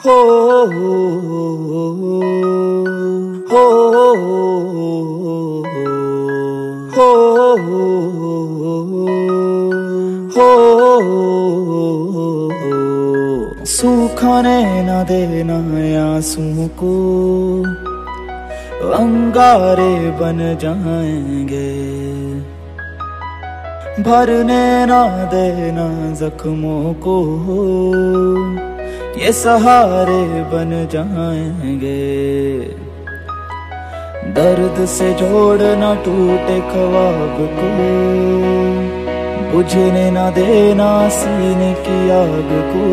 हो हो हो हो सूखाने न देना आंसू को, अंगारे बन जाएंगे। भरने ना देना जख्मों को, ये सहारे बन जाएंगे। दर्द से जोड़ना टूटे ख्वाब को, बुझने ना देना सीने की आग को।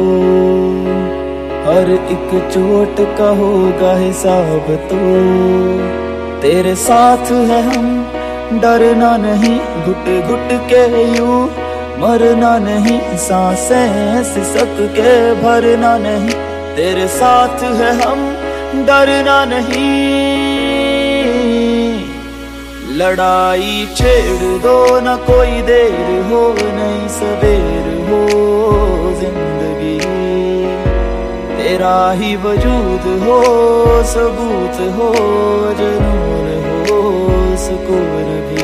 हर एक चोट का होगा हिसाब तो, तेरे साथ है हम डरना नहीं। घुट घुट के यूं मरना नहीं, सांसें सिसक के भरना नहीं। तेरे साथ है हम डरना नहीं। लड़ाई छेड़ दो न कोई देर हो, नहीं सवेर हो जिंदगी। तेरा ही वजूद हो सबूत हो, जुनून हो सुकून भी।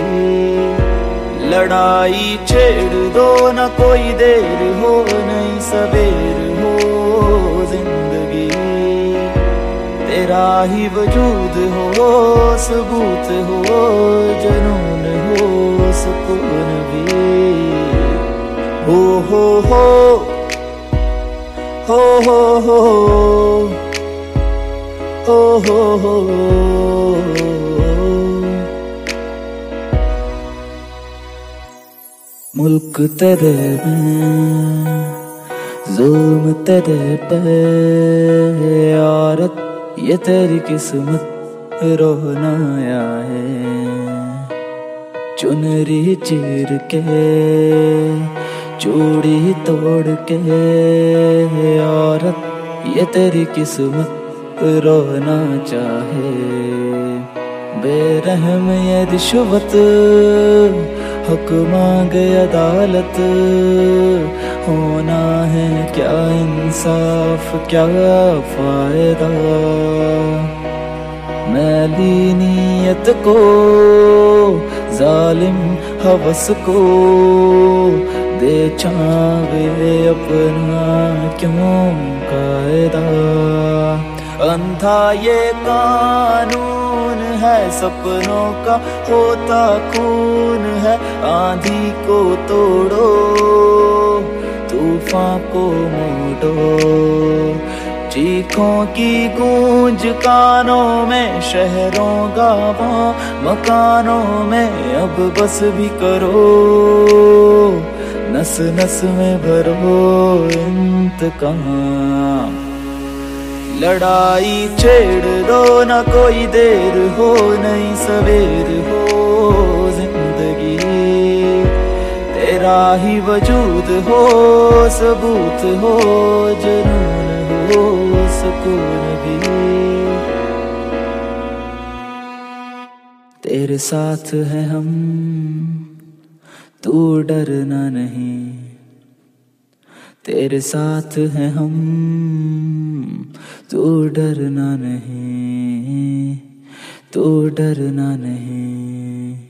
लड़ाई छेड़ दो न कोई देर हो, नहीं सवेर हो जिंदगी। तेरा ही वजूद हो सबूत हो, जुनून हो सुकून भी। हो हो हो हो हो हो हो हो मुल्क तेरे में ज़ुल्म तेरे पे, औरत ये तेरी किस्मत रोना आया है। चुनरी चीर के चूड़ी तोड़ के, औरत ये तेरी किस्मत रोना चाहे। बेरहम ये रिश्वत हक मांगे अदालत, होना है क्या इंसाफ क्या फायदा। मैली नीयत को जालिम हवस को, दे छावे अपना क्यों कायदा। अंधा ये कानून है सपनों का, होता खून है। आंधी को तोड़ो तूफान को मोड़ो, चीखों की गूंज कानों में। शहरों गांवों मकानों में अब बस भी करो, नस नस में भरो इंतकाम। लड़ाई छेड़ दो न कोई देर हो, नहीं सवेर हो जिंदगी। तेरा ही वजूद हो सबूत हो, जुनून हो सुकून भी। तेरे साथ है हम तू डरना नहीं। तेरे साथ है हम तू डरना नहीं, तू डरना नहीं।